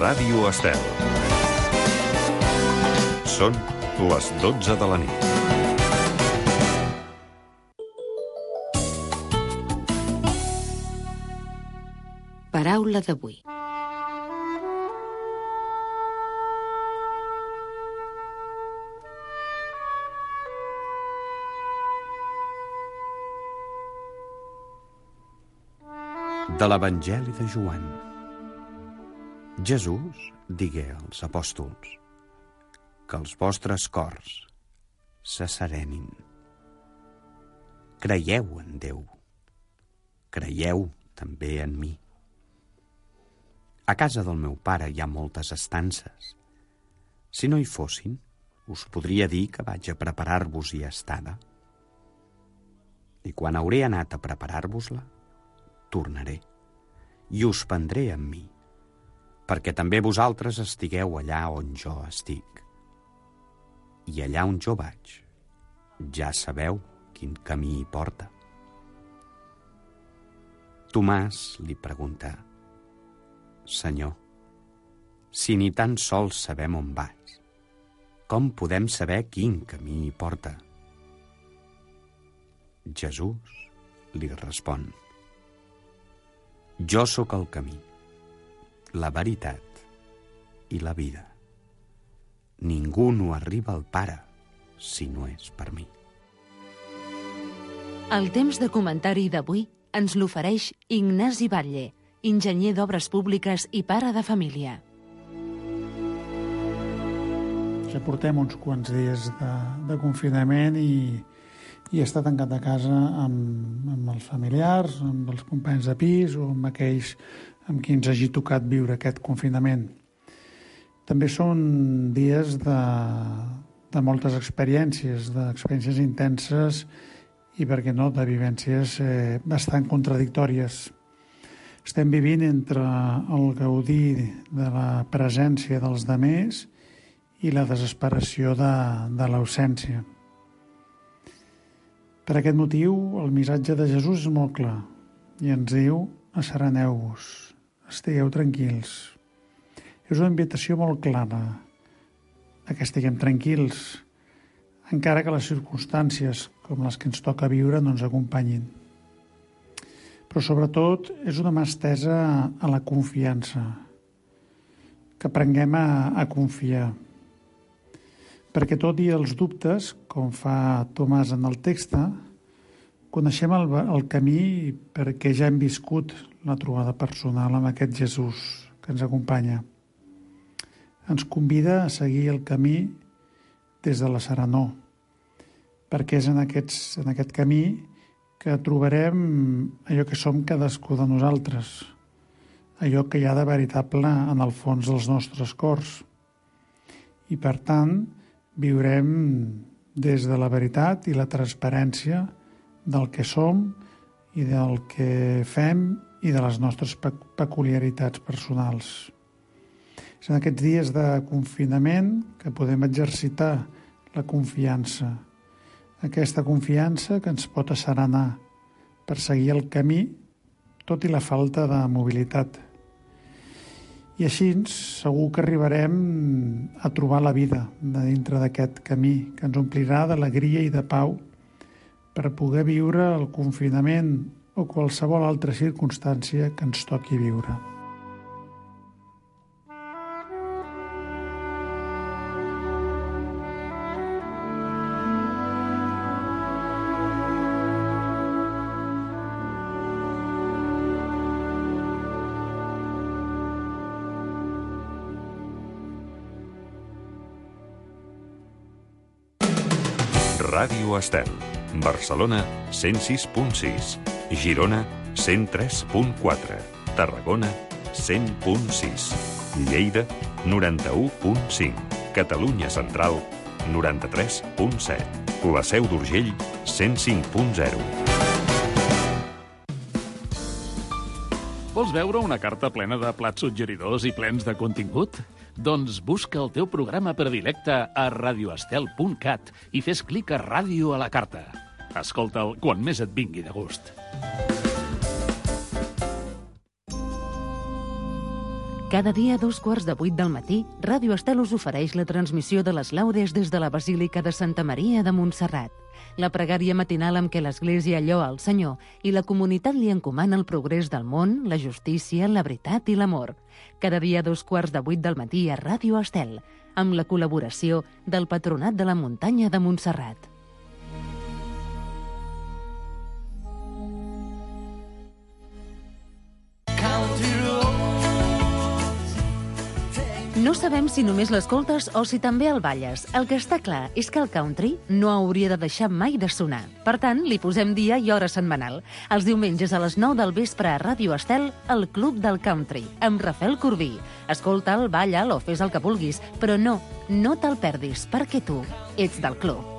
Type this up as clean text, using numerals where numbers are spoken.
Ràdio Estel. Són les 12 de la nit. Paraula d'avui. De l'Evangeli de Joan. Jesús digué als apòstols que els vostres cors se serenin. Creieu en Déu. Creieu també en mi. A casa del meu pare hi ha moltes estances. Si no hi fossin, us podria dir que vaig a preparar-vos-hi estada. I quan hauré anat a preparar-vos-la, tornaré i us prendré amb mi, perquè també vosaltres estigueu allà on jo estic. I allà on jo vaig, ja sabeu quin camí hi porta. Tomàs li pregunta: Senyor, si ni tan sols sabem on vaig, com podem saber quin camí hi porta? Jesús li respon: Jo sóc el camí, la veritat i la vida. Ningú no arriba al Pare si no és per mi. El temps de comentari d'avui ens l'ofereix Ignasi Batlle, enginyer d'obres públiques i pare de família. Ja portem uns quants dies de confinament i estar tancat a casa amb els familiars, amb els companys de pis o amb aquells amb qui ens hagi tocat viure aquest confinament. També són dies de moltes experiències, d'experiències intenses i, per què no, de vivències bastant contradictòries. Estem vivint entre el gaudir de la presència dels demés i la desesperació de l'ausència. Per aquest motiu, el missatge de Jesús és molt clar i ens diu: assereneu-vos, estigueu tranquils. És una invitació molt clara a que estiguem tranquils, encara que les circumstàncies com les que ens toca viure no ens acompanyin. Però sobretot és una mà estesa a la confiança, que aprenguem a confiar. Perquè tot i els dubtes, com fa Tomàs en el text, coneixem el camí perquè ja hem viscut la trobada personal amb aquest Jesús que ens acompanya. Ens convida a seguir el camí des de la serenor, perquè és en aquest camí que trobarem allò que som cadascú de nosaltres, allò que hi ha de veritable en el fons dels nostres cors. I, per tant, viurem des de la veritat i la transparència del que som i del que fem i de les nostres peculiaritats personals. És en aquests dies de confinament que podem exercitar la confiança, aquesta confiança que ens pot asserenar per seguir el camí tot i la falta de mobilitat. I així segur que arribarem a trobar la vida de dintre d'aquest camí que ens omplirà d'alegria i de pau per poder viure el confinament o qualsevol altra circumstància que ens toqui viure. Ràdio Estel. Barcelona, 106.6. Girona, 103.4. Tarragona, 100.6. Lleida, 91.5. Catalunya Central, 93.7. La Seu d'Urgell, 105.0. Vols veure una carta plena de plats suggeridors i plens de contingut? Doncs busca el teu programa predilecte a radioestel.cat i fes clic a Ràdio a la carta. Escolta'l quan més et vingui de gust. Cada dia a 7:15 del matí, Ràdio Estel us ofereix la transmissió de les laudes des de la Basílica de Santa Maria de Montserrat. La pregària matinal amb què l'Església lloa el Senyor i la comunitat li encomana el progrés del món, la justícia, la veritat i l'amor. Cada dia a 7:15 del matí a Ràdio Estel, amb la col·laboració del Patronat de la Muntanya de Montserrat. No sabem si només l'escoltes o si també el balles. El que està clar és que el country no hauria de deixar mai de sonar. Per tant, li posem dia i hora setmanal. Els diumenges a les 9 del vespre a Ràdio Estel, el Club del Country, amb Rafael Corbí. Escolta'l, balla'l o fes el que vulguis, però no te'l perdis, perquè tu ets del club.